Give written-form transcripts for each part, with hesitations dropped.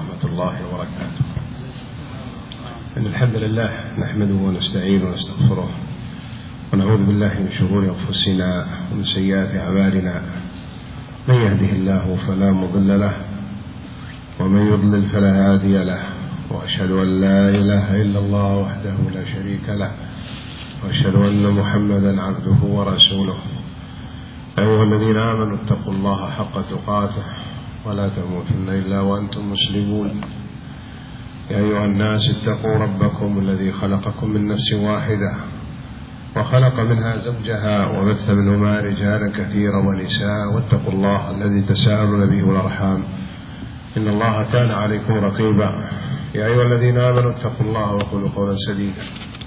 ورحمة الله وبركاته. إن الحمد لله نحمده ونستعينه ونستغفره ونعوذ بالله من شرور أنفسنا ومن سيئات أعمالنا، من يهده الله فلا مضل له ومن يضلل فلا هادي له، وأشهد أن لا إله إلا الله وحده لا شريك له، وأشهد أن محمدا عبده ورسوله. أيها الذين آمنوا اتقوا الله حق تقاته ولا تموتن إلا وأنتم مسلمون. يا أيها الناس اتقوا ربكم الذي خلقكم من نفس واحدة وخلق منها زوجها وبث منهما رجالا كثيرا ونساء، واتقوا الله الذي تساءلون به والأرحام إن الله كان عليكم رقيبا. يا أيها الذين آمنوا اتقوا الله وقولوا قولا سديدا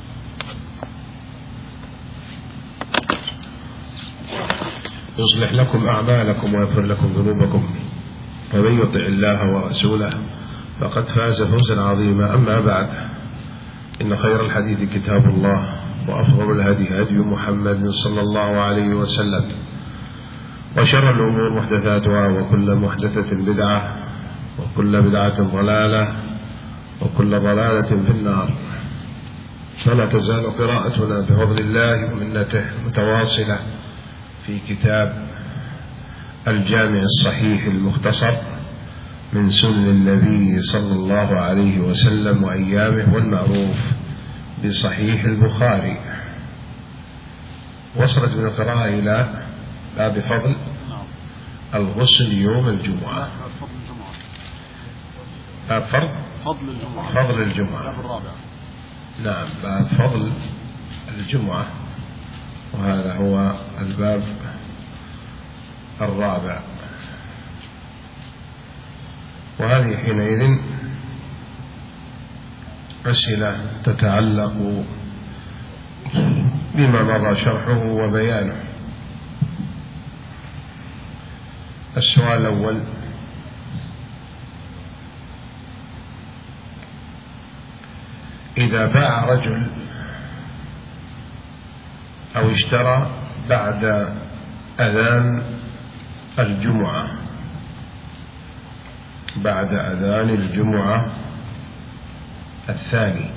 يصلح لكم أعمالكم ويغفر لكم ذنوبكم، ومن يطع الله ورسوله فقد فاز فوزا عظيما. أما بعد، إن خير الحديث كتاب الله، وأفضل الهدي هدي محمد صلى الله عليه وسلم، وشر الأمور محدثاتها، وكل محدثة بدعة، وكل بدعة ضلالة، وكل ضلالة في النار. فلا تزال قراءتنا بفضل الله ومنته متواصلة في كتاب الجامع الصحيح المختصر من سنن النبي صلى الله عليه وسلم وأيامه، والمعروف بصحيح البخاري. وصلت من القراءة إلى باب فضل الغسل يوم الجمعة. باب فضل الجمعة. نعم، باب فضل الجمعة، وهذا هو الباب الرابع. وهذه حينئذ أسئلة تتعلق بما مضى شرحه وبيانه. السؤال الأول: إذا باع رجل أو اشترى بعد أذان الجمعة، بعد أذان الجمعة الثاني،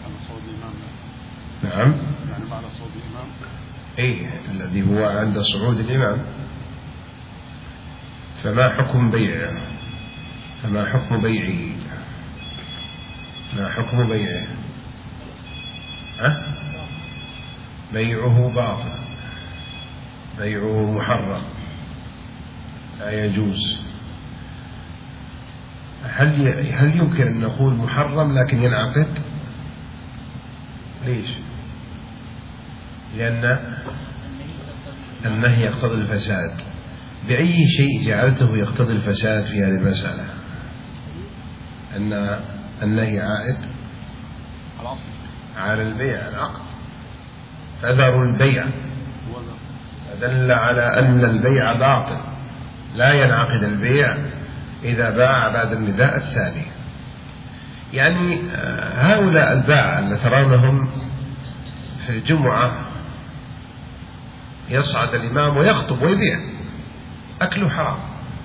نعم، يعني بعد صوت الإمام، أي الذي هو عند صعود الإمام، فما حكم بيعه؟ فما حكم بيعه؟ ما حكم بيعه؟ بيعه باطل، بيعه محرم، لا يجوز. هل يمكن أن نقول محرم لكن ينعقد؟ ليش؟ لأن النهي يقتضي الفساد. بأي شيء جعلته يقتضي الفساد في هذه المسألة؟ أن النهي عائد على البيع، العقد، فذروا البيع، فدل على أن البيع باطل، لا ينعقد البيع إذا باع بعد النداء الثاني. يعني هؤلاء الباعة اللي ترونهم في الجمعة يصعد الإمام ويخطب ويبيع، أكله حرام.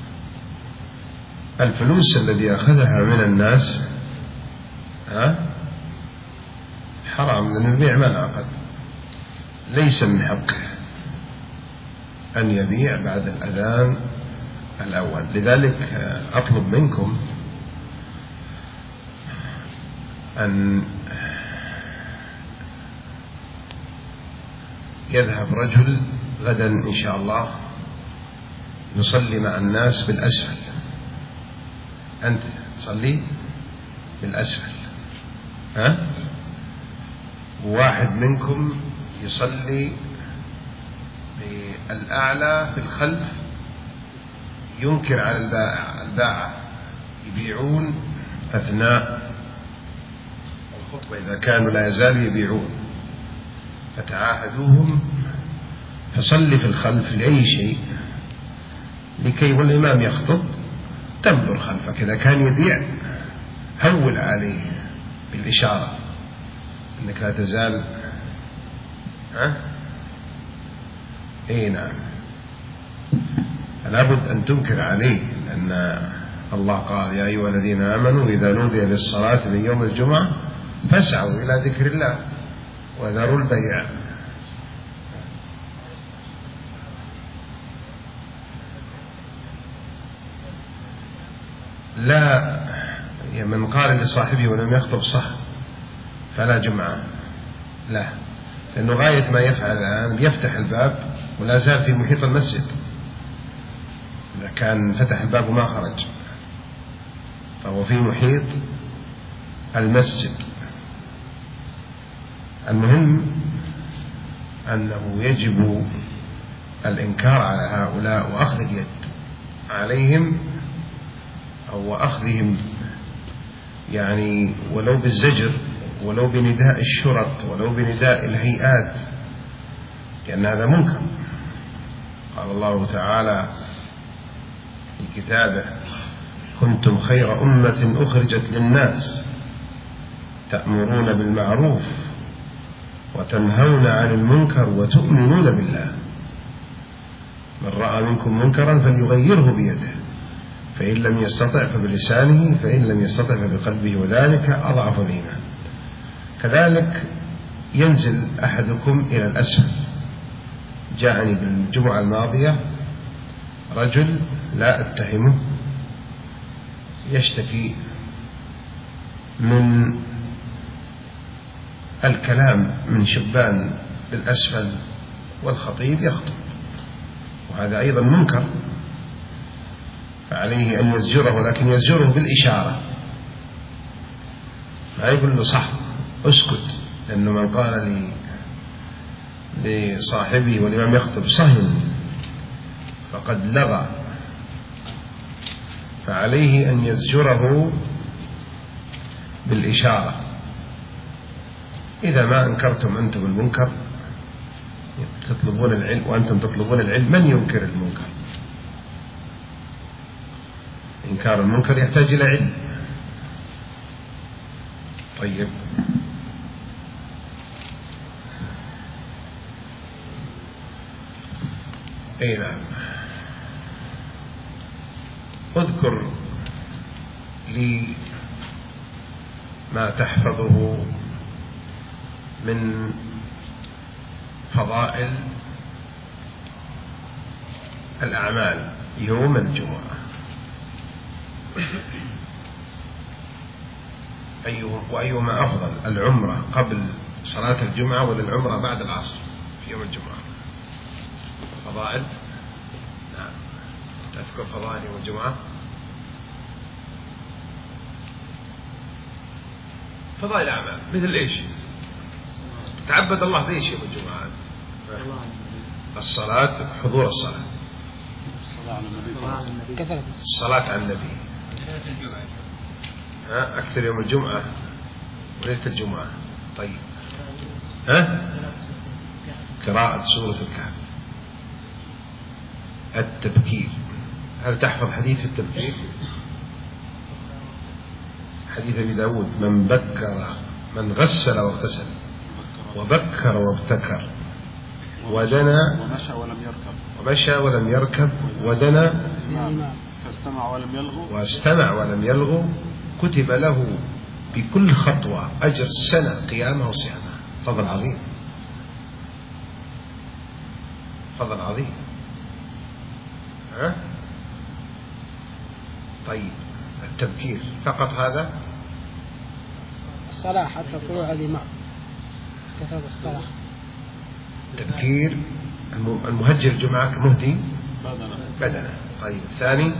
الفلوس الذي أخذها من الناس حرام، لأن البيع ما انعقد، ليس من حقه أن يبيع بعد الأذان الأول. لذلك أطلب منكم أن يذهب رجل غدا إن شاء الله يصلي مع الناس بالأسفل. أنت تصلي بالأسفل، وواحد منكم يصلي بالأعلى في الخلف، ينكر على الباعة يبيعون أثناء الخطبة إذا كانوا لا يزالوا يبيعون، فتعاهدوهم، فصلي في الخلف لأي شيء لكي والإمام يخطب تمر خلفك. إذا كان يبيع هول عليه بالإشارة أنك لا تزال نعم، لابد أن تنكر عليه، لأن الله قال يا أيها الذين آمنوا إذا نودي للصلاة من يوم الجمعة فاسعوا إلى ذكر الله وذروا البيع. لا، من قال لصاحبه ولم يخطب صح فلا جمعة، لا، لأنه غاية ما يفعل الآن يفتح الباب ولا زال في محيط المسجد. إذا كان فتح الباب وما خرج فهو في محيط المسجد. المهم أنه يجب الإنكار على هؤلاء وأخذ اليد عليهم، أو أخذهم يعني ولو بالزجر، ولو بنداء الشرط، ولو بنداء الهيئات، لأن هذا منكر. قال الله تعالى في كتابه كنتم خير أمة أخرجت للناس تأمرون بالمعروف وتنهون عن المنكر وتؤمنون بالله. من رأى منكم منكرا فليغيره بيده فإن لم يستطع فبلسانه فإن لم يستطع فبقلبه وذلك أضعف الإيمان. كذلك ينزل أحدكم إلى الأسفل. جاءني بالجمعة الماضية رجل لا أتهمه يشتكي من الكلام من شبان بالأسفل والخطيب يخطب، وهذا أيضا منكر، فعليه أن يزجره، لكن يزجره بالإشارة، ما يقول له صح اسكت، لأنه من قال لصاحبه والإمام يخطب صهن فقد لغى، فعليه أن يزجره بالإشارة. إذا ما أنكرتم أنتم المنكر تطلبون العلم وأنتم تطلبون العلم، من ينكر المنكر؟ إنكار المنكر يحتاج إلى علم. طيب، أي نعم. اذكر لي ما تحفظه من فضائل الأعمال يوم الجمعة. وأيهما أفضل، العمرة قبل صلاة الجمعة ولا العمرة بعد العصر في يوم الجمعة؟ فضائل، نعم، تذكر فضائل يوم الجمعة. فضائل أعمال مثل إيش؟ تعبد الله بإيش يوم الجمعة؟ الصلاة، حضور الصلاة، الصلاة على النبي، أكثر يوم الجمعة وليلة الجمعة. طيب، قراءة سورة الكهف، التبكير. هل تحفظ حديث التبكير؟ حديث أبي داود من بكر، من غسل واغتسل وبكر وابتكر ودنا ومشى ولم يركب ودنا واستمع ولم يلغو كتب له بكل خطوة أجر سنة قيامه وصيامه. فضل عظيم، فضل عظيم. طيب، التبكير فقط هذا؟ الصلاة حتى طلوع الإمام كتب الصلاة. تبكير المهجر الجمعة كمهدي بدنه. طيب، الثاني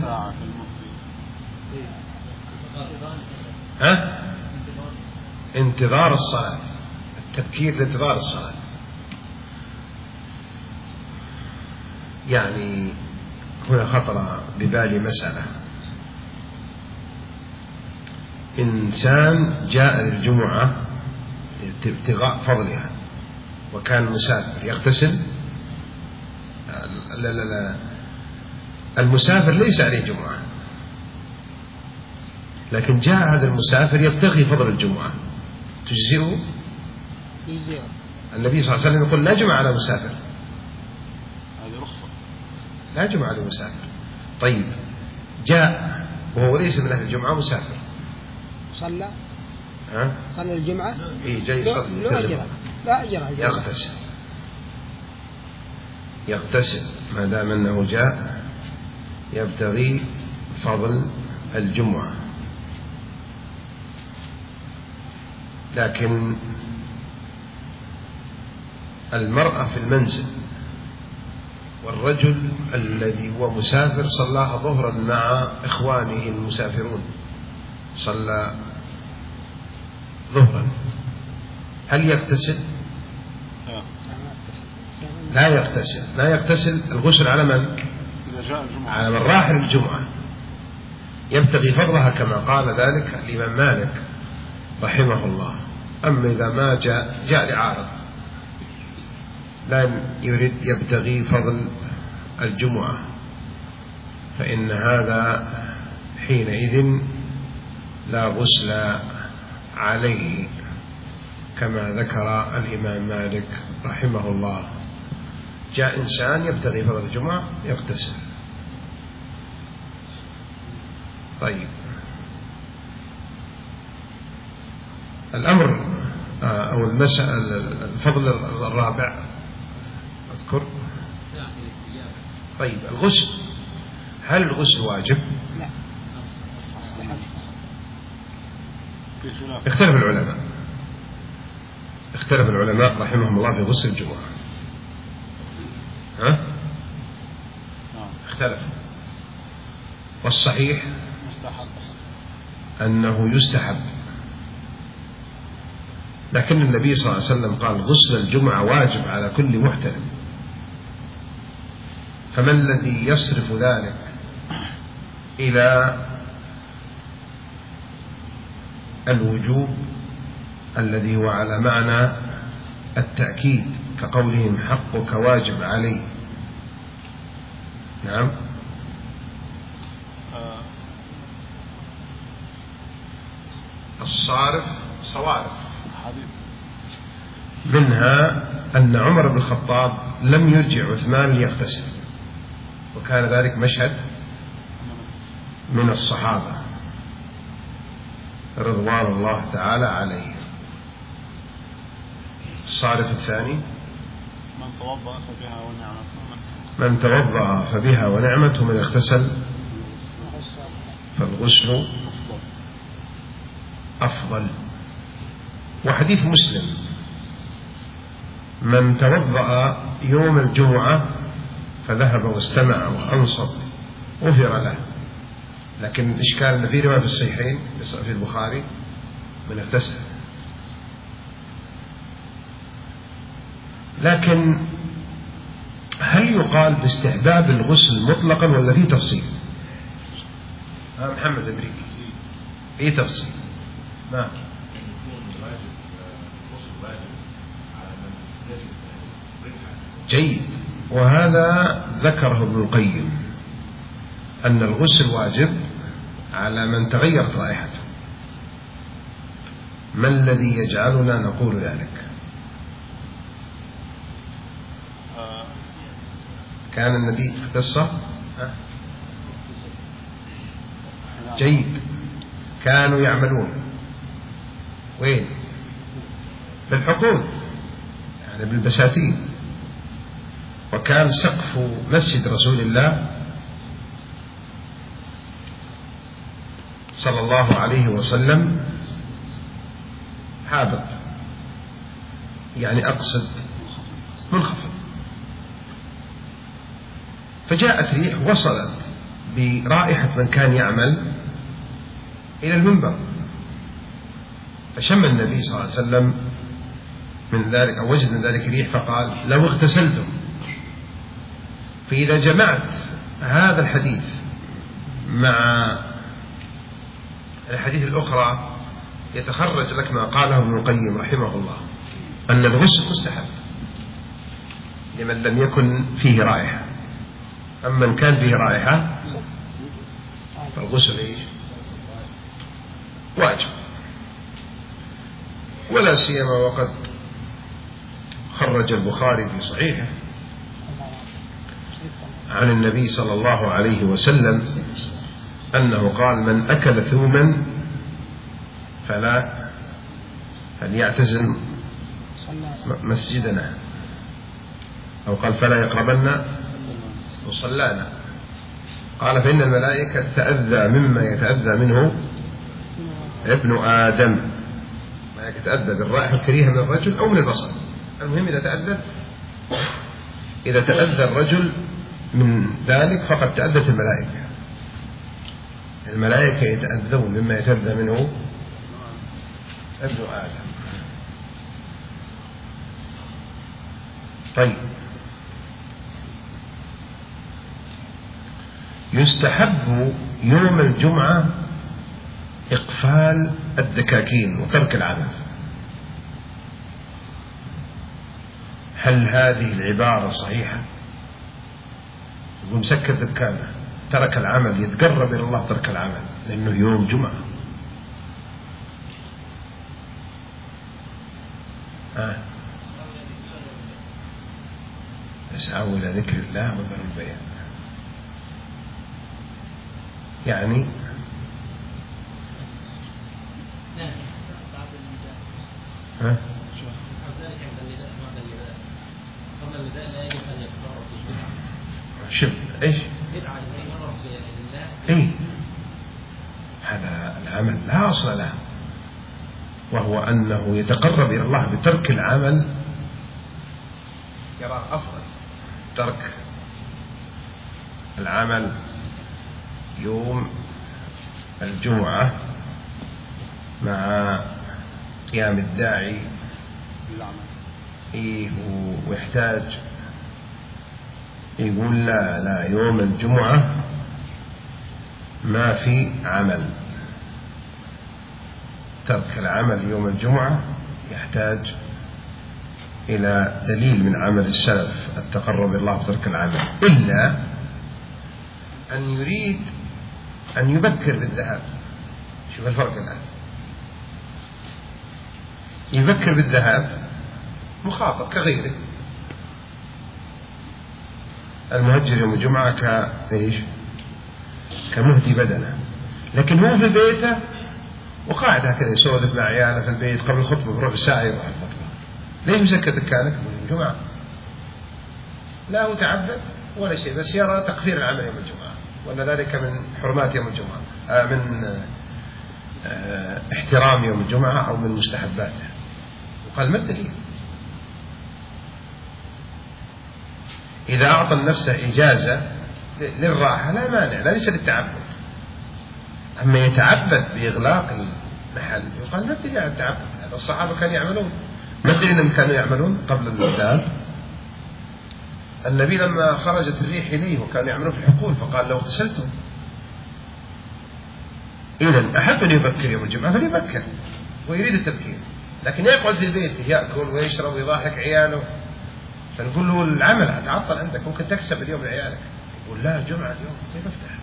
انتظار الصلاة، التبكير لانتظار الصلاة. يعني هنا خطر ببالي مسألة. إنسان جاء للجمعة ابتغاء فضلها وكان مسافر يغتسل. لا لا لا، المسافر ليس عليه جمعة، لكن جاء هذا المسافر يبتغي فضل الجمعة، تجزئه؟ النبي صلى الله عليه وسلم يقول لا جمعة على مسافر، هذه رخصة، لا جمعة على مسافر. طيب، جاء وهو ليس من أهل الجمعة مسافر صلى ها؟ صلى الجمعة إيه جاي يصلي لا أجر يغتسل ما دام أنه جاء يبتغي فضل الجمعة. لكن المرأة في المنزل والرجل الذي هو مسافر صلاها ظهرا مع إخوانه المسافرون، صلى ظهرا، هل يغتسل؟ لا يغتسل. الغسل على من؟ على من راح للجمعة يبتغي فضلها كما قال ذلك الإمام مالك رحمه الله. أما إذا ما جاء لعارض لا يريد يبتغي فضل الجمعة فإن هذا حينئذ لا غسل عليه كما ذكر الإمام مالك رحمه الله. جاء إنسان يبتغي فضل الجمعة يغتسل. طيب الأمر أو المسألة الفضل الرابع أذكر. طيب الغسل، هل الغسل واجب؟ لا. اختلف العلماء رحمهم الله في غسل الجمعة. اختلف، والصحيح أنه يستحب، لكن النبي صلى الله عليه وسلم قال غسل الجمعة واجب على كل محتلم، فما الذي يصرف ذلك إلى الوجوب الذي هو على معنى التأكيد كقولهم حقك واجب عليه؟ نعم. الصارف صوارف، منها أن عمر بن الخطاب لم يرجع عثمان ليغتسل، وكان ذلك مشهد من الصحابة رضوان الله تعالى عليه. الصارف الثاني من توضأ فبها ونعمت، ومن اغتسل فالغسل أفضل. وحديث مسلم من توضأ يوم الجمعة فذهب واستمع وأنصت غفر له. لكن الإشكال أن في رواية في الصحيحين في البخاري من اغتسل. لكن هل يقال باستحباب الغسل مطلقا ولا في تفصيل؟ محمد أمريكي في تفصيل. نعم. جيد، وهذا ذكره ابن القيم أن الغسل واجب على من تغيرت رائحته. ما الذي يجعلنا نقول ذلك؟ كان النبي في قصة جيد كانوا يعملون وين؟ بالحقول، يعني بالبساتين. وكان سقف مسجد رسول الله صلى الله عليه وسلم هابط، يعني أقصد منخفض. فجاءت ريح وصلت برائحة من كان يعمل إلى المنبر، فشم النبي صلى الله عليه وسلم من ذلك أو وجد من ذلك ريح فقال لو اغتسلتم. فإذا جمعت هذا الحديث مع الحديث الأخرى يتخرج لك ما قاله ابن القيم رحمه الله أن الغسل مستحب لمن لم يكن فيه رائحة، أما من كان فيه رائحة فالغسل واجب. ولا سيما وقد خرج البخاري في صحيحه عن النبي صلى الله عليه وسلم أنه قال من أكل ثوما فليعتزل مسجدنا، أو قال فلا يقربن مصلانا. قال فإن الملائكة تتأذى مما يتأذى منه ابن آدم، ما يتأذى بالرائحة الكريهة من الرجل أو من البصر. المهم إذا تأذى الرجل من ذلك فقد تأذت الملائكة. الملائكة يتأذون مما يتأذى منه ابن آدم. طيب، يستحب يوم الجمعة إقفال الدكاكين وترك العمل. هل هذه العبارة صحيحة؟ يقول مسكر دكانه ترك العمل، يتقرب إلى الله ترك العمل لأنه يوم جمعة. يسعوا إلى ذكر الله وذروا البيع، يعني شوف ايش هذا العمل لا أصل له، وهو أنه يتقرب إلى الله بترك العمل، يرى أفضل ترك العمل يوم الجمعة مع قيام الداعي ويحتاج يقول لا يوم الجمعة ما في عمل. ترك العمل يوم الجمعة يحتاج إلى دليل من عمل السلف التقرب إلى الله بترك العمل، إلا أن يريد أن يبكر بالذهاب. شوف الفرق الآن، يبكر بالذهاب مخاطب كغيره. المهجر يوم الجمعة كمهدي بدنه، لكن هو في بيته وقاعد هكذا يسولف مع عياله في البيت قبل الخطبة بربع ساعة يروح الخطبة. ليش مسكر دكانك يوم الجمعة؟ لا هو تعبد ولا شيء، بس يرى تقفير العمل يوم الجمعة، وأن ذلك من حرمات يوم الجمعة، من احترام يوم الجمعة أو من مستحباته. وقال ما الدليل؟ إذا أعطى النفس إجازة للراحة لا مانع، لا ليس للتعبد. أما يتعبد بإغلاق المحل يقال ما الدليل على التعبد؟ هذا الصحابة كانوا يعملون. ما الدليل أنهم كانوا يعملون قبل الإذان؟ النبي لما خرجت الريح إليه وكانوا يعملون في الحقول فقال لو اغتسلتم. إذن أحب أن يبكر يوم الجمعة فليبكر ويريد التبكير، لكن يقعد في البيت يأكل ويشرب ويضاحك عياله، فنقول له العمل هتعطل عندك، ممكن تكسب اليوم لعيالك. يقول لا جمعة اليوم كيف افتح؟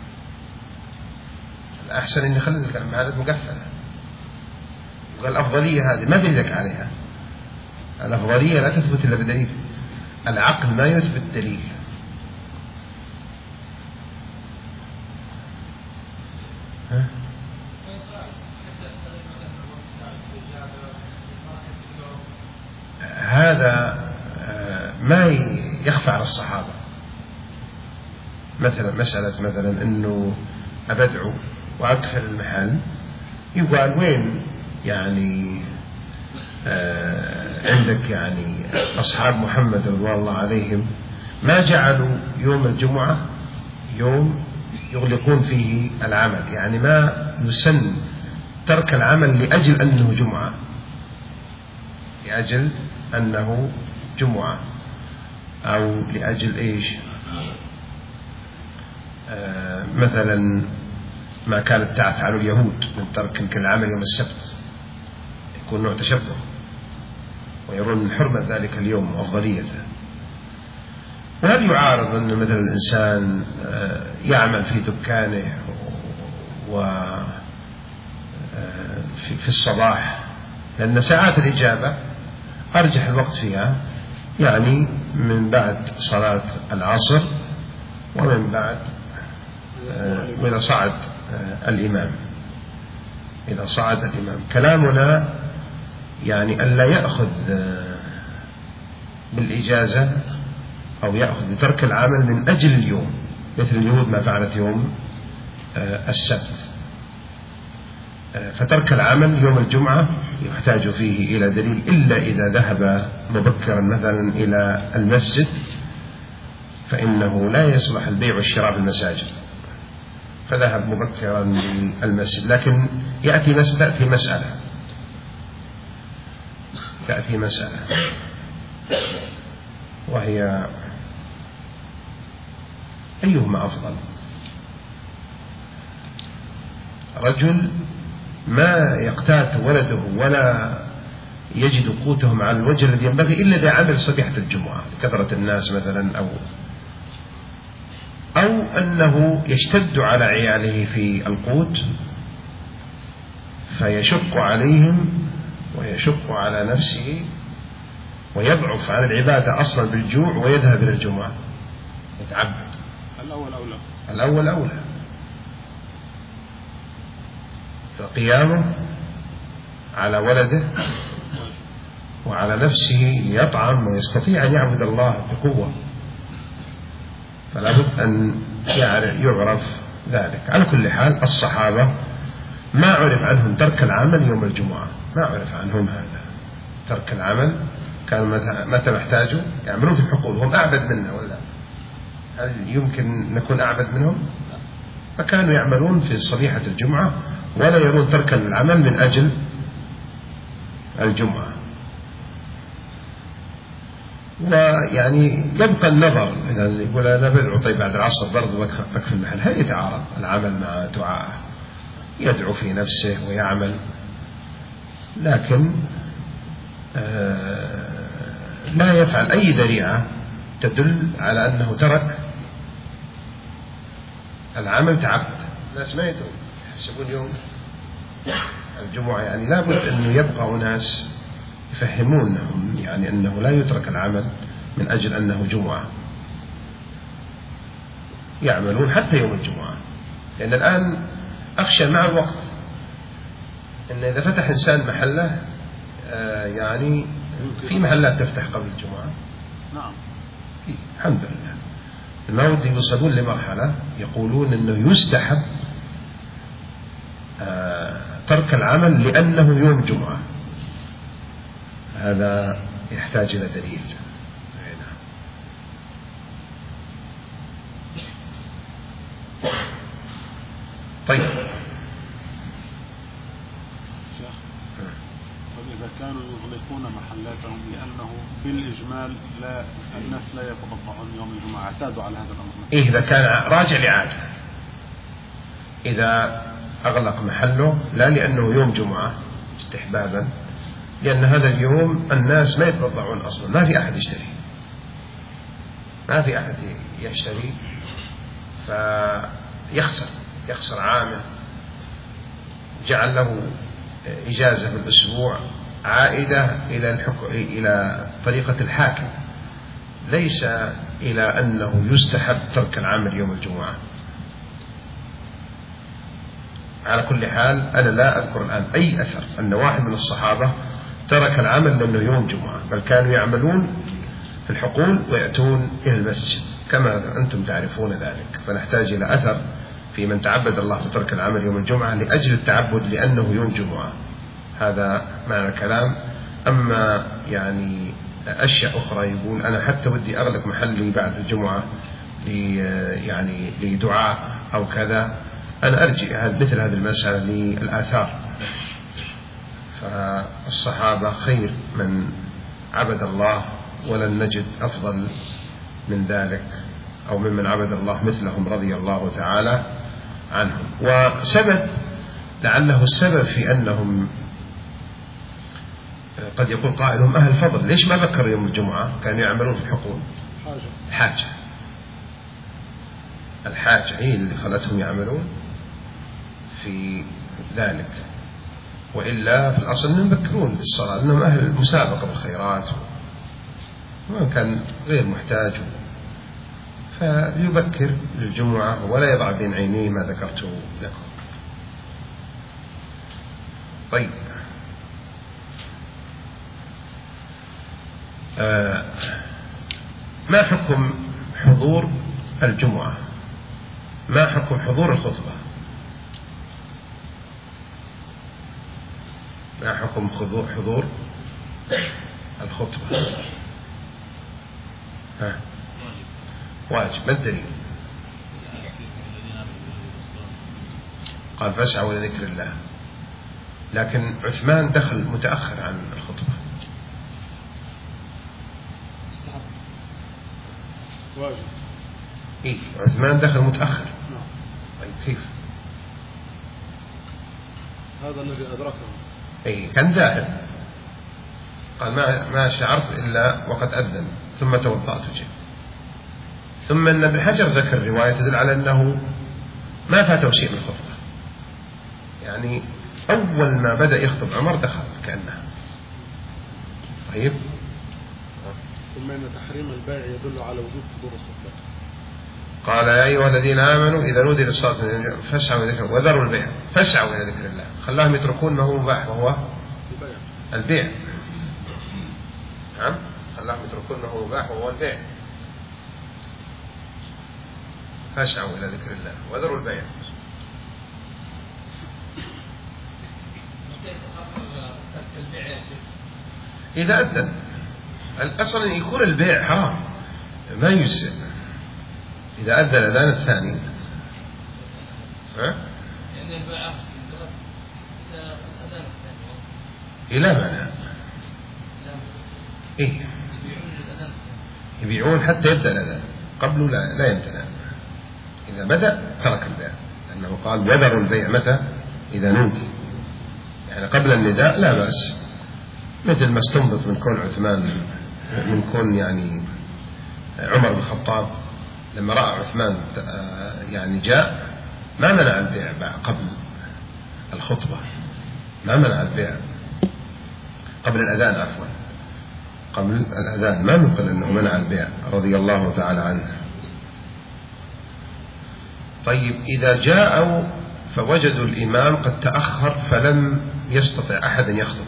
الأحسن إني خلي الكلام هذا مقفلة. وقال الأفضلية هذه ما دليلك عليها، الأفضلية لا تثبت إلا بدليل، العقل ما يثبت دليل. هذا ما يخفى على الصحابة. مسألة مثلا أنه أبدعو وأقفل المحل، يقال وين يعني عندك يعني أصحاب محمد رضوان الله عليهم ما جعلوا يوم الجمعة يوم يغلقون فيه العمل، يعني ما يسن ترك العمل لأجل أنه جمعة، لأجل أنه جمعة، أو لأجل إيش مثلا ما كانت تفعل اليهود من ترك يمكن العمل يوم السبت، يكون نوع تشبه ويرون من حرمة ذلك اليوم وأفضليته. وهل يعارض أن مثلا الإنسان يعمل في دكانه وفي الصباح، لأن ساعات الإجابة أرجح الوقت فيها يعني من بعد صلاة العصر ومن بعد وإذا صعد الإمام، إذا صعد الإمام. كلامنا يعني ألا يأخذ بالإجازة أو يأخذ بترك العمل من أجل اليوم، مثل اليهود ما فعلت يوم السبت. فترك العمل يوم الجمعة يحتاج فيه إلى دليل، إلا إذا ذهب مبكرا مثلا إلى المسجد فإنه لا يصلح البيع والشراء في المساجد، فذهب مبكرا للمسجد. لكن تأتي مسألة وهي أيهما أفضل؟ رجل ما يقتات ولده ولا يجد قوتهم على الوجه الذي ينبغي إلا إذا عمل صبيحة الجمعة كثرة الناس مثلا، أو أنه يشتد على عياله في القوت فيشق عليهم ويشق على نفسه ويضعف عن العبادة أصلا بالجوع ويذهب إلى الجمعة يتعبد. الأول أولى فقيامه على ولده وعلى نفسه يطعم ويستطيع أن يعبد الله بقوة، فلا بد أن يعرف ذلك. على كل حال الصحابة ما عرف عنهم ترك العمل يوم الجمعة، ما عرف عنهم هذا ترك العمل. كانوا متى محتاجوا يعملون في الحقول. هم أعبد منا ولا هل يمكن نكون أعبد منهم؟ فكانوا يعملون في صبيحة الجمعة ولا يرون ترك العمل من أجل الجمعة. ويعني يبقى النظر إذا يقول أنا بدعو طيب بعد العصر برضو أكفي المحل، هل يتعارض العمل مع دعاء؟ يدعو في نفسه ويعمل، لكن لا يفعل أي ذريعة تدل على أنه ترك العمل تعبد. الناس ما يدعون يحسبون يوم الجمعة، يعني لابد أنه يبقى أناس يفهمونهم يعني أنه لا يترك العمل من أجل أنه جمعة، يعملون حتى يوم الجمعة. لأن الآن أخشى مع الوقت أن إذا فتح إنسان محله يعني في محلات تفتح قبل الجمعة، نعم الحمد لله، الموت يوصلون لمرحلة يقولون أنه يستحب ترك العمل لأنه يوم جمعة. هذا يحتاج إلى دليل. طيب شيخ، إذا كانوا يغلقون محلاتهم لأنه بالإجمال الناس لا يتبطعون يوم الجمعة، اعتادوا على هذا الأمر. إذا كان راجع لعادة، إذا أغلق محله لا لأنه يوم جمعة استحبابا، لأن هذا اليوم الناس ما يتبضعون أصلا، ما في أحد يشتري، ما في أحد يشتري، فيخسر عامل جعل له إجازة في الأسبوع عائدة إلى طريقة الحاكم، ليس إلى أنه يستحب ترك العمل يوم الجمعة. على كل حال أنا لا أذكر الآن أي أثر أن واحد من الصحابة ترك العمل لأنه يوم جمعة، بل كانوا يعملون في الحقول ويأتون إلى المسجد كما أنتم تعرفون ذلك. فنحتاج إلى أثر في من تعبد الله في ترك العمل يوم الجمعة لأجل التعبد لأنه يوم جمعة، هذا معنى الكلام. أما يعني أشياء أخرى يقول أنا حتى ودي أغلق محلي بعد الجمعة يعني لدعاء أو كذا، أنا أرجع مثل هذه المسألة للآثار. فالصحابة خير من عبد الله، ولن نجد أفضل من ذلك أو ممن عبد الله مثلهم رضي الله تعالى عنهم. وسبب لعله السبب في أنهم قد يقول قائلهم أهل فضل، ليش ما ذكر يوم الجمعة؟ كانوا يعملون في الحقول. الحاجة هي اللي خلتهم يعملون في ذلك، وإلا في الأصل أنهم يبكرون بالصلاة، أنهم أهل مسابقة بالخيرات ومن كان غير محتاج. فيبكر للجمعة ولا يضع بين عينيه ما ذكرته لكم. طيب، ما حكم حضور الجمعة؟ ما حكم حضور الخطبة؟ ما حكم حضور الخطبة؟ واجب. ما الدليل؟ قال فاسعوا إلى ذكر الله، لكن عثمان دخل متأخر عن الخطبة. واجب. إيه، عثمان دخل متأخر. طيب كيف؟ هذا الذي أدركه. إيه، كان ذاهب، قال ما شعرت إلا وقد أذن ثم توضأت وجئت. ثم أن ابن حجر ذكر رواية تدل على أنه ما فاته شيء من الخطبة، يعني أول ما بدأ يخطب عمر دخل كأنه. طيب، ثم إن تحريم البيع يدل على وجوب حضور الخطبة. قال يا أيها الذين آمنوا إذا نودي للصلاة فاسعوا إلى ذكر الله وذروا البيع، فاسعوا إلى ذكر الله، خلاهم يتركون ما هو مباح وهو البيع. نعم، خلاهم يتركون ما هو مباح وهو البيع. فاسعوا إلى ذكر الله وذروا البيع. إذا أذن أصلا يكون البيع حرام ما يجزئ. إذا أذن الأذان الثاني إلى معنى إيه، يبيعون حتى يبدأ الأذان، قبله لا يمتنع. إذا بدأ ترك البيع، لأنه قال وذروا البيع متى؟ إذا نودي، يعني قبل النداء لا بأس. مثل ما استنبط من كون عثمان، من كون يعني عمر بن الخطاب لما رأى عثمان يعني جاء ما منع البيع قبل الخطبة، ما منع البيع قبل الأذان، عفوا قبل الأذان ما نقل أنه منع البيع رضي الله تعالى عنه. طيب، إذا جاءوا فوجدوا الإمام قد تأخر فلم يستطع أحد أن يخطب،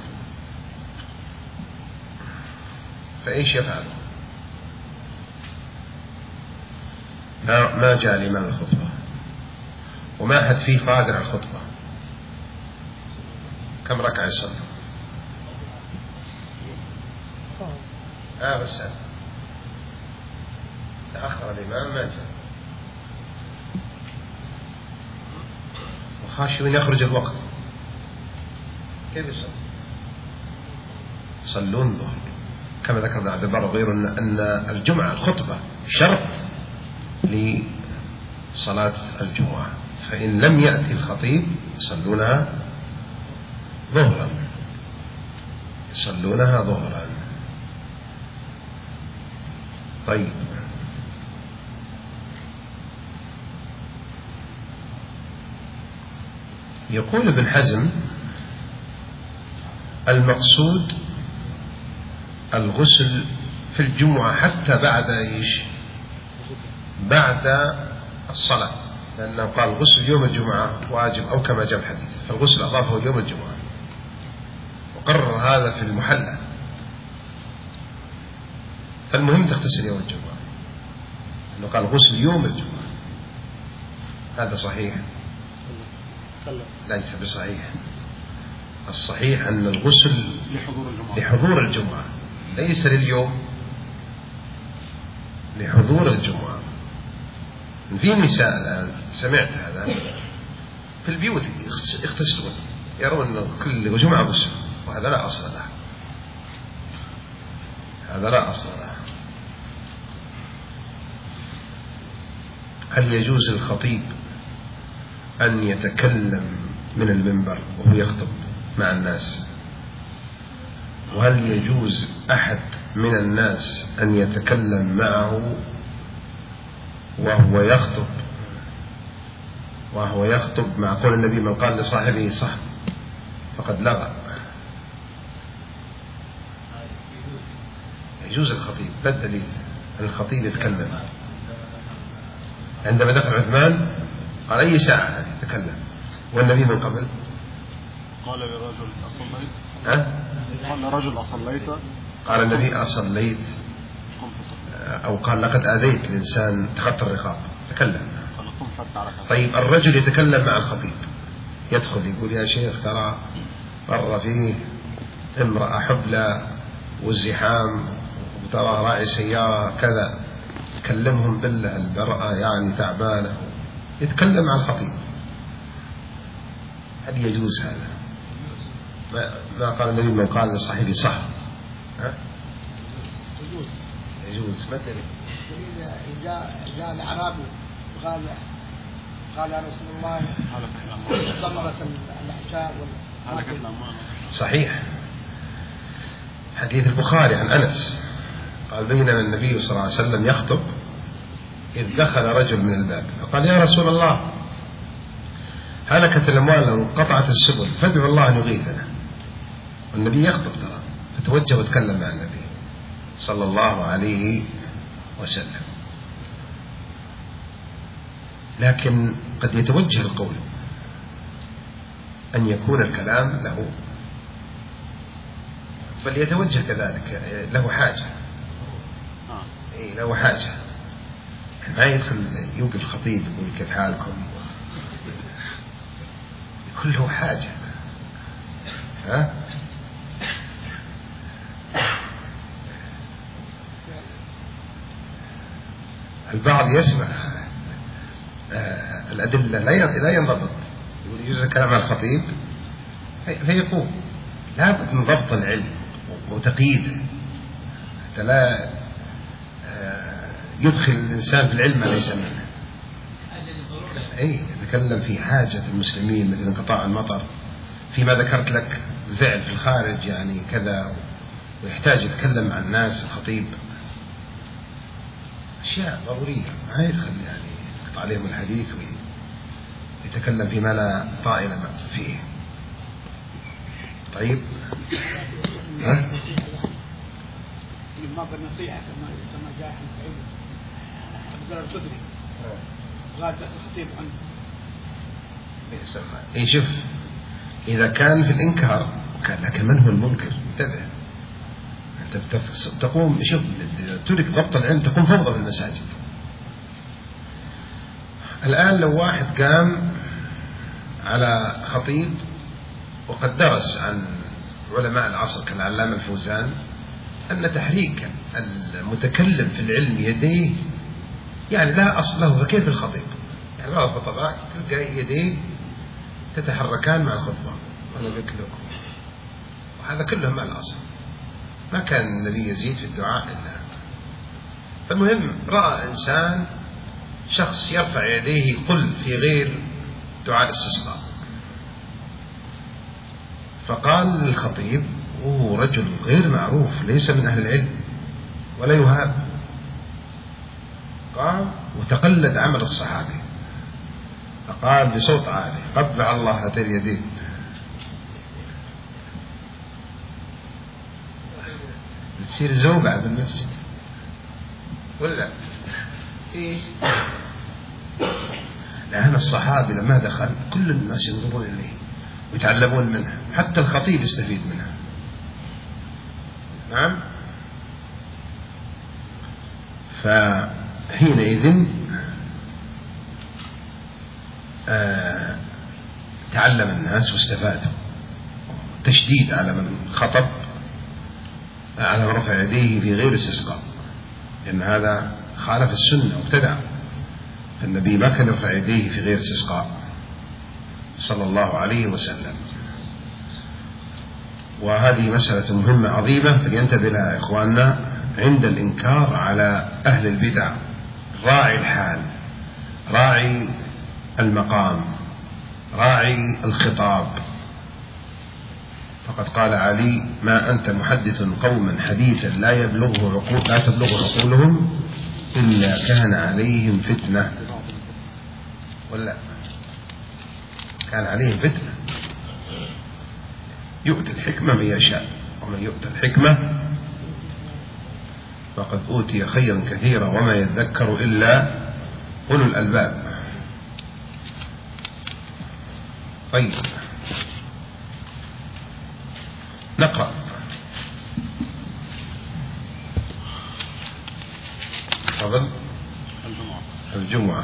فإيش يفعل؟ ما جاء الإمام الخطبة وما أحد فيه قادر على الخطبة، كم ركعة يصلي؟ بس تأخر الإمام ما جاء، وخاشي من يخرج الوقت، كيف يصلي؟ يصلون ظهر كما ذكر ابن عبد البر وغيره أن الجمعة الخطبة شرط لصلاة الجمعة، فإن لم يأتي الخطيب يصلونها ظهرا، يصلونها ظهرا. طيب، يقول ابن حزم المقصود الغسل في الجمعة حتى بعد إيش؟ بعد الصلاة، لأنه قال الغسل يوم الجمعة واجب أو كما جاء الحديث، فالغسل أضافه يوم الجمعة، وقرر هذا في المحلى. فالمهم تغتسل يوم الجمعة، لأنه قال الغسل يوم الجمعة. هذا صحيح؟ ليس بصحيح. الصحيح أن الغسل لحضور الجمعة ليس لليوم، لحضور الجمعة. في نساء الآن سمعت هذا في البيوت يغتسلون، يرون أن كل جمعة غسل، وهذا لا أصل له، هذا لا أصل له. هل يجوز للخطيب أن يتكلم من المنبر وهو يخطب مع الناس؟ وهل يجوز أحد من الناس أن يتكلم معه وهو يخطب مع قول النبي من قال لصاحبه صح فقد لغى؟ يجوز الخطيب، ما الدليل الخطيب يتكلم؟ عندما دخل عثمان قال أي ساعة تكلم، والنبي من قبل قال لرجل أصليت. قال لرجل أصليت. قال النبي أصليت، أو قال لقد آذيت الإنسان تخطى الرقاب، تكلم. طيب الرجل يتكلم مع الخطيب، يدخل يقول يا شيخ ترى مر فيه امرأة حبلى والزحام وترى راعي سيارة كذا، يكلمهم بالله المرأة يعني تعبانة، يتكلم مع الخطيب. هل يجوز هذا؟ ما قال النبي من قال لصاحبه صح؟ يجوز. مثلا جاء الأعرابي قال يا رسول الله ضمرت الأحشاء صحيح. حديث البخاري عن أنس قال بينما النبي صلى الله عليه وسلم يخطب إذ دخل رجل من الباب فقال يا رسول الله هلكت الأموال وانقطعت السبل فادعوا الله أن يغيثنا. والنبي يخطب ترى، فتوجه وتكلم مع النبي صلى الله عليه وسلم. لكن قد يتوجه القول أن يكون الكلام له، بل يتوجه كذلك له حاجة، له حاجة، ما يدخل يوقف الخطيب يقول كيف حالكم، يكون له حاجة. البعض يسمع الأدلة لا ينضبط، يقول يجوز الكلام عن الخطيب فيقوم. لابد من ضبط العلم وتقييده حتى لا يدخل الإنسان في العلم ما ليس منه. يتكلم في حاجة المسلمين مثل انقطاع المطر، فيما ذكرت لك بالفعل في الخارج يعني كذا، ويحتاج يتكلم مع الناس الخطيب، أشياء ضرورية ما يدخل يعني يقطع عليهم الحديث ويتكلم فيما لا طائل فيه. طيب ما بالنصيحة كما جاء عن سعيد عبد الله الخدري قال بس الخطيب عنه شوف إذا كان في الإنكار كان، لكن من هو المنكر؟ انتبه أنت تقوم. شوف ترك ضبط العلم تقوم فوضى في المساجد. الآن لو واحد قام على خطيب وقد درس عن علماء العصر كالعلامة الفوزان أن تحريك المتكلم في العلم يديه يعني لا أصل له، فكيف الخطيب؟ يعني بعض الخطباء تلقى يديه تتحركان مع الخطبة، وأنا قلت لكم وهذا كله ما الأصل، ما كان النبي يزيد في الدعاء إلا. فالمهم رأى إنسان شخص يرفع يديه قل في غير دعاء الاستسقاء، فقال للخطيب وهو رجل غير معروف ليس من أهل العلم ولا يهاب، قام وتقلد عمل الصحابي فقال بصوت عالي قبع الله هاتين اليدين. تصير زوبعة بالمسجد ولا إيش؟ لأن الصحابي لما دخل كل الناس ينظرون إليه ويتعلمون منه، حتى الخطيب يستفيد منها. نعم. فحينئذ تعلم الناس واستفادوا. تشديد على من خطب، على من رفع يديه في غير استسقاء، لأن هذا خالف السنة وابتدع. فالنبي ما كان يرفع يديه في غير استسقاء صلى الله عليه وسلم. وهذه مسألة مهمة عظيمة فلينتبه لها إخواننا عند الإنكار على أهل البدع. راعي الحال، راعي المقام، راعي الخطاب. فقد قال علي ما أنت محدث قوما حديثا لا تبلغ عقولهم إلا كان عليهم فتنة. ولا كان عليهم فتنة. يؤتي الحكمة من يشاء ومن يؤتى الحكمة فقد أوتي خيرا كثيرا وما يذكر إلا أولو الألباب. طيب نقرأ. تفضل. الجمعة.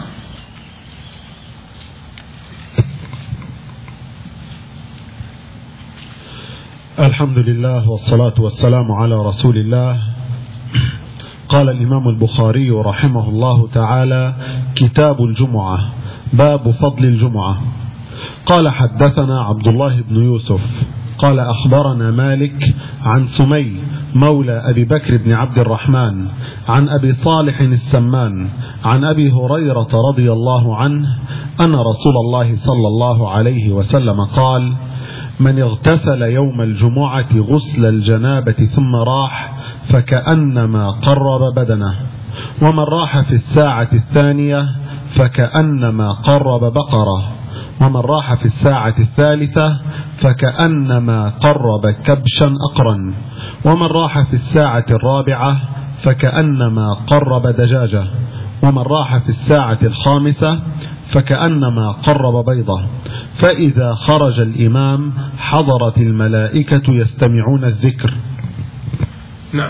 الحمد لله والصلاة والسلام على رسول الله. قال الإمام البخاري رحمه الله تعالى: كتاب الجمعة، باب فضل الجمعة. قال: حدثنا عبد الله بن يوسف قال: أخبرنا مالك عن سمي مولى أبي بكر بن عبد الرحمن عن أبي صالح السمان عن أبي هريرة رضي الله عنه أن رسول الله صلى الله عليه وسلم قال: من اغتسل يوم الجمعة غسل الجنابة ثم راح فكأنما قرب بدنه، ومن راح في الساعة الثانية فكأنما قرب بقرة، ومن راح في الساعة الثالثة فكأنما قرب كبشا أقرا، ومن راح في الساعة الرابعة فكأنما قرب دجاجة، ومن راح في الساعة الخامسة فكأنما قرب بيضة. فإذا خرج الإمام حضرت الملائكة يستمعون الذكر. نعم،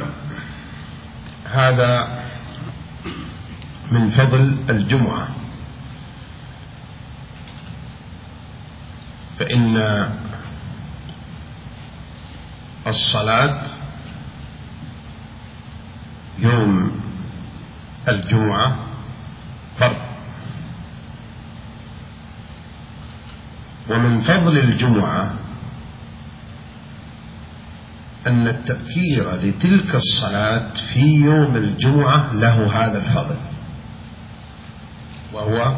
هذا من فضل الجمعة، فإن الصلاة يوم الجمعة فرض. ومن فضل الجمعة أن التبكير لتلك الصلاة في يوم الجمعة له هذا الفضل، وهو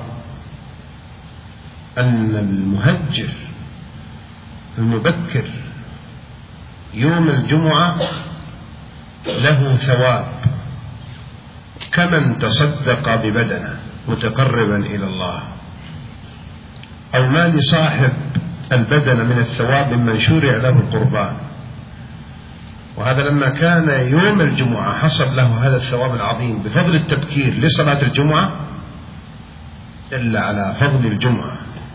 أن المهجر المبكر يوم الجمعة له ثواب كمن تصدق ببدنه متقربا إلى الله، أو ما لصاحب البدن من الثواب ممن شرع له القربان. وهذا لما كان يوم الجمعة حصل له هذا الثواب العظيم بفضل التبكير لصلاة الجمعة، دل على فضل الجمعة.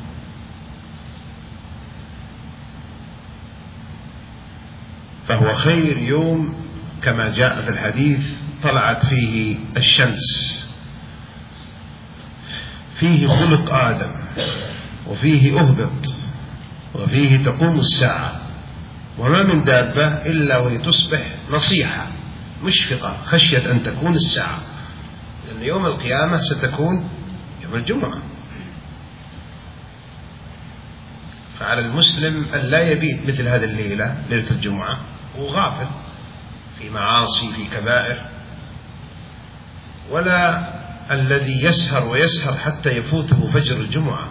فهو خير يوم كما جاء في الحديث طلعت فيه الشمس، فيه خلق آدم، وفيه أهبط، وفيه تقوم الساعة، وما من دابة إلا وهي تصبح نصيحة مشفقة خشية أن تكون الساعة، لأن يوم القيامة ستكون يوم الجمعة. فعلى المسلم أن لا يبيت مثل هذه الليلة، ليلة الجمعة، وغافل في معاصي في كبائر، ولا الذي يسهر ويسهر حتى يفوته فجر الجمعة.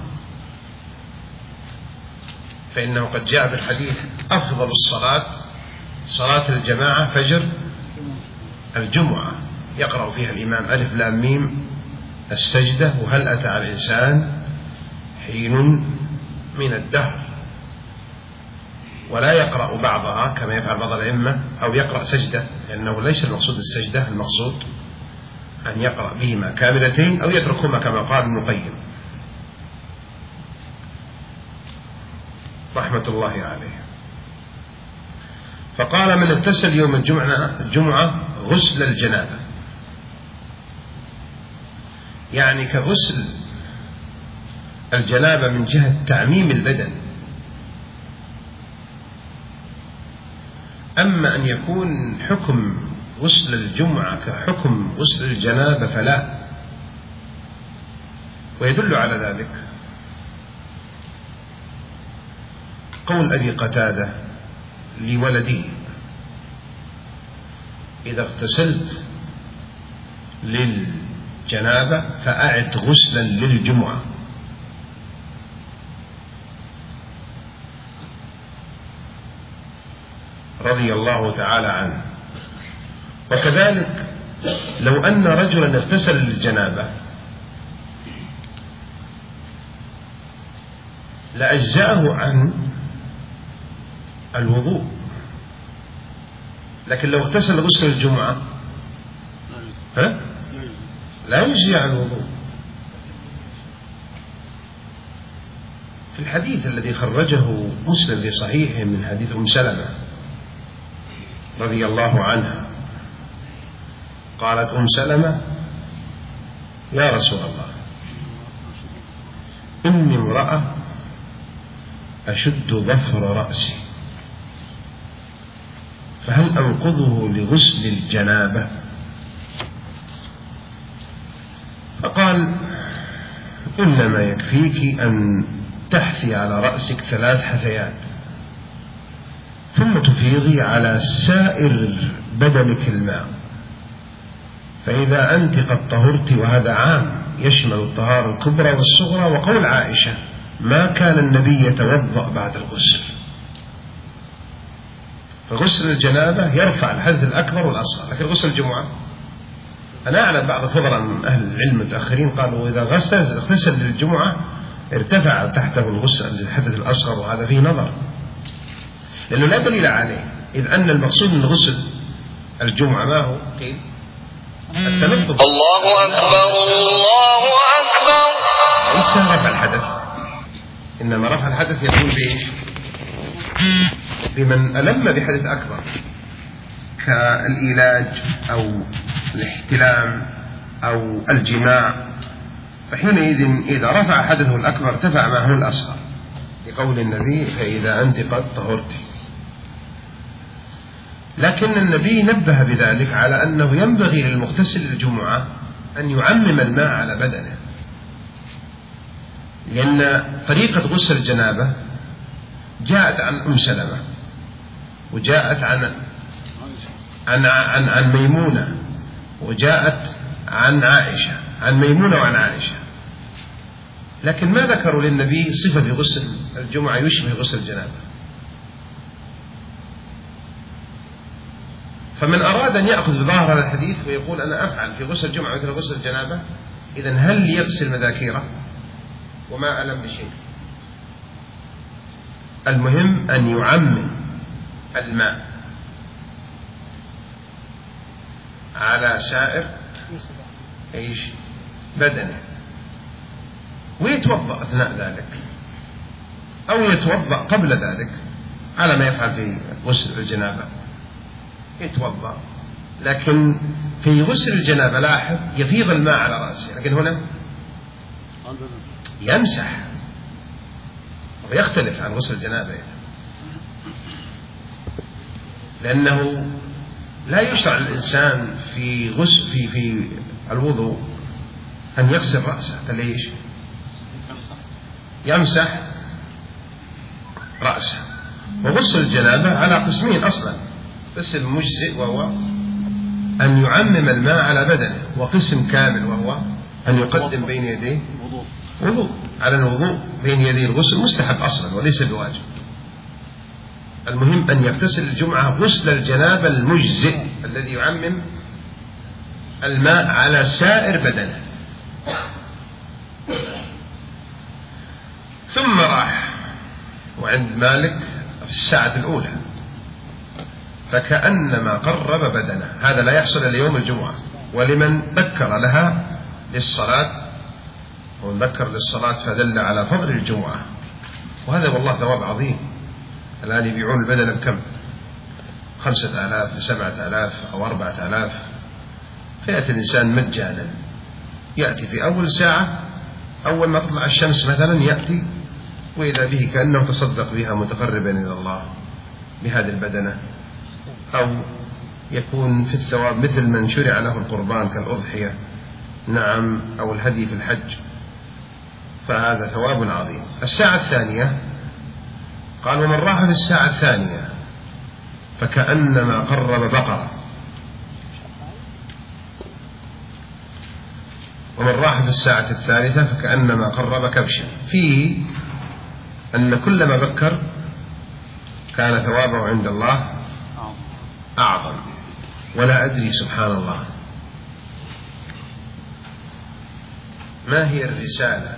فإنه قد جاء في الحديث: أفضل الصلاة صلاة الجماعة فجر الجمعة، يقرأ فيها الإمام ألف لام ميم السجدة وهل أتى على الإنسان حين من الدهر، ولا يقرأ بعضها كما يفعل بعض الأئمة، أو يقرأ سجدة، لأنه ليس المقصود السجدة، المقصود أن يقرأ بهما كاملتين أو يتركهما كما قال ابن القيم رحمة الله عليه. فقال: من اغتسل يوم الجمعة غسل الجنابة، يعني كغسل الجنابة من جهة تعميم البدن. أما أن يكون حكم غسل الجمعة كحكم غسل الجنابة فلا. ويدل على ذلك قول أبي قتادة لولده: إذا اغتسلت للجنابة فأعد غسلا للجمعة. رضي الله تعالى عنه. وكذلك لو أن رجلا اغتسل للجنابة لأجزأه عن الوضوء، لكن لو اغتسل غسل الجمعة لا يجزي عن الوضوء، في الحديث الذي خرجه مسلم في صحيحه من حديث أم سلمة رضي الله عنها، قالت أم سلمة: يا رسول الله، إني امرأة أشد ظفر رأسي، فهل أنقضه لغسل الجنابة؟ فقال: إنما يكفيك أن تحثي على رأسك 3 حثيات، ثم تفيضي على سائر بدنك الماء، فإذا أنت قد طهرت. وهذا عام يشمل الطهارة الكبرى والصغرى. وقول عائشة: ما كان النبي يتوضأ بعد الغسل. فغسل الجنابة يرفع الحدث الأكبر والأصغر، لكن غسل الجمعة، أنا أعلم بعض الخبراء من أهل العلم المتأخرين قالوا إذا اغتسل للجمعة ارتفع تحته الغسل الحدث الأصغر، وهذا فيه نظر، لأنه لا دليل عليه، إذ أن المقصود من غسل الجمعة ما هو؟ قيل التنظف. الله أكبر الله أكبر. ليس رفع الحدث، إنما رفع الحدث يكون بإيش؟ بمن ألم بحدث أكبر كالإيلاج أو الاحتلام أو الجماع، فحينئذ إذا رفع حدثه الأكبر ارتفع معه الأصغر، لقول النبي: فإذا أنت قد طهرت. لكن النبي نبه بذلك على أنه ينبغي للمغتسل للجمعة أن يعمم الماء على بدنه، لأن طريقة غسل الجنابة جاءت عن أم سلمة، وجاءت عن ميمونة، وجاءت عن عائشة، عن ميمونة وعن عائشة، لكن ما ذكروا للنبي صفة في غسل الجمعة يشبه غسل الجنابة. فمن أراد أن يأخذ بظاهر هذا الحديث ويقول أنا أفعل في غسل الجمعة مثل غسل الجنابة، إذن هل يغسل مذاكيره وما ألم بشيء؟ المهم أن يعمم الماء على سائر إيش بدنه، ويتوضأ أثناء ذلك أو يتوضأ قبل ذلك على ما يفعل في غسل الجنابة، يتوضأ. لكن في غسل الجنابة لاحظ يفيض الماء على رأسه، لكن هنا يمسح، ويختلف عن غسل الجنابة، لأنه لا يشرع الإنسان في غسل في الوضوء أن يغسل رأسه، فليش؟ يمسح رأسه. وغسل الجنابة على قسمين أصلا: قسم مجزئ وهو أن يعمم الماء على بدنه، وقسم كامل وهو أن يقدم بين يديه وضوء على الوضوء بين يديه الغسل، مستحب أصلا وليس بواجب. المهم أن يغتسل الجمعة غسل الجنابة المجزئ الذي يعمم الماء على سائر بدنه. ثم راح وعند مالك في الساعة الأولى، فكأنما قرب بدنه. هذا لا يحصل إلا يوم الجمعة، ولمن ذكر لها للصلاة وذكر للصلاة فدل على فضل الجمعة، وهذا والله ثواب عظيم. الآن يبيعون البدن بكم؟ 5000 ب7000 أو 4000. فيأتي الإنسان مجانا، يأتي في أول ساعة، أول ما تطلع الشمس مثلا يأتي، وإذا به كأنه تصدق بها متقربا إلى الله بهذه البدنة، أو يكون في الثواب مثل من شرع له القربان كالأضحية، نعم، أو الهدي في الحج، فهذا ثواب عظيم. الساعة الثانية قال: ومن راح في الساعة الثانية فكأنما قرب بقرة، ومن راح في الساعة الثالثة فكأنما قرب كبشا. فيه أن كلما بكر كان ثوابه عند الله أعظم. ولا أدري سبحان الله ما هي الرسالة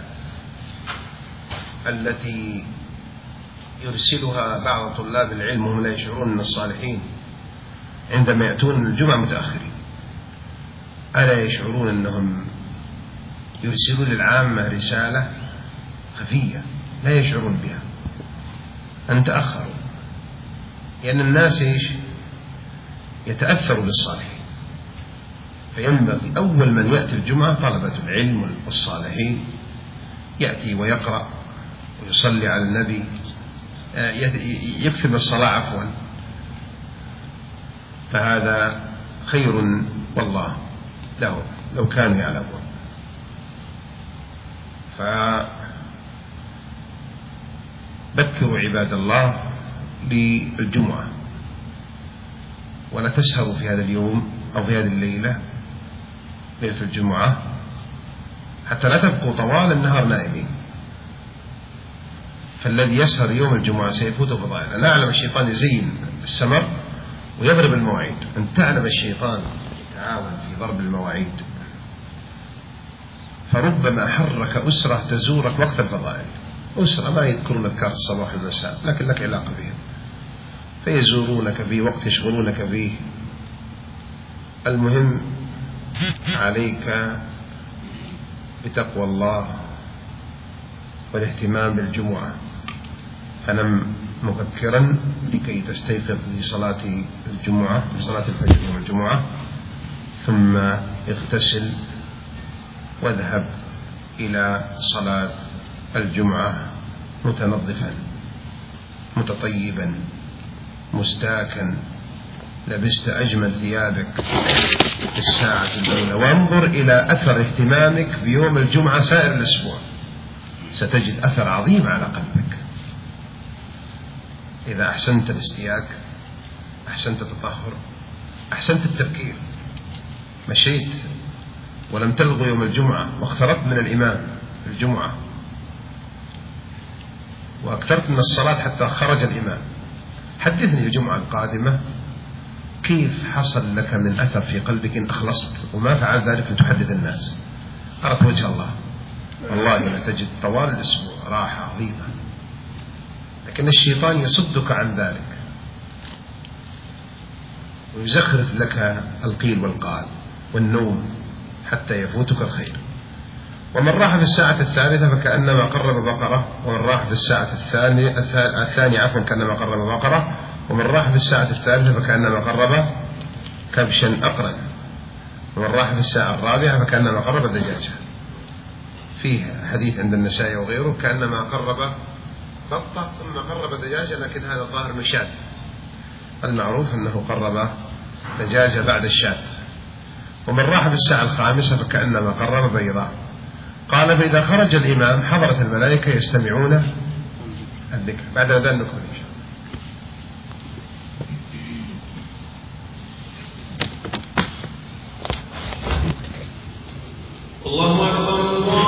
التي يرسلها بعض طلاب العلم وهم لا يشعرون من الصالحين عندما يأتون الجمعة متأخرين. ألا يشعرون أنهم يرسلون للعامة رسالة خفية لا يشعرون بها أن تأخروا، لأن الناس يتأثروا بالصالحين. فينبغي أول من يأتي الجمعة طلبة العلم والصالحين، يأتي ويقرأ ويصلي على النبي، يكثر من الصلاة عفوا، فهذا خير والله له لو كانوا يعلمون. فبكروا عباد الله بالجمعة، ولا تسهروا في هذا اليوم أو في هذه الليلة، ليلة الجمعة، حتى لا تبقوا طوال النهار نائمين. فالذي يسهر يوم الجمعة سيفوته فضائل. أنا أعلم الشيطان يزين السمر ويضرب المواعيد، أن تعلم الشيطان يتعاون في ضرب المواعيد، فربما حرك أسرة تزورك وقت الفضائل، أسرة ما يذكرون أذكار الصباح والمساء لكن لك علاقة بهم، فيزورونك في وقت يشغلونك به. المهم عليك بتقوى الله والاهتمام بالجمعة، فنم مبكرا لكي تستيقظ لصلاة الجمعة، لصلاة الفجر يوم الجمعة، ثم اغتسل واذهب إلى صلاة الجمعة متنظفا متطيبا مستاكا، لبست أجمل ثيابك في الساعة الأولى، وانظر إلى أثر اهتمامك بيوم الجمعة سائر الأسبوع، ستجد أثر عظيم على قلبك. إذا أحسنت الاستياك، أحسنت التطهر، أحسنت التبكير، مشيت ولم تلغ يوم الجمعة، واقتربت من الإمام في الجمعة، وأكثرت من الصلاة حتى خرج الإمام، حدثني الجمعة القادمة كيف حصل لك من أثر في قلبك إن أخلصت، وما فعل ذلك لتحدث الناس، أردت وجه الله. والله لا تجد طوال الأسبوع راحة عظيمة، لكن الشيطان يصدك عن ذلك ويزخرف لك القيل والقال والنوم حتى يفوتك الخير. ومن راح في الساعة الثالثة فكأنما قرب بقرة، ومن راح في الساعة الثانية كأنما قرب بقرة، ومن راح في الساعة الثالثة فكأنما قرب كبشا أقرن، ومن راح في الساعة الرابعة فكأنما قرب دجاجة. فيه حديث عند النسائي وغيره كأنما قرب بطة ثم قرب دجاجة، لكن هذا ظاهر مشاة، المعروف أنه قرب دجاجة بعد الشاة. ومن راح في الساعة الخامسة فكأنما قرب بيضاء. قال فإذا خرج الإمام حضرت الملائكة يستمعون الذكر. بعد ذلك نكمل إن شاء الله. الله أكبر.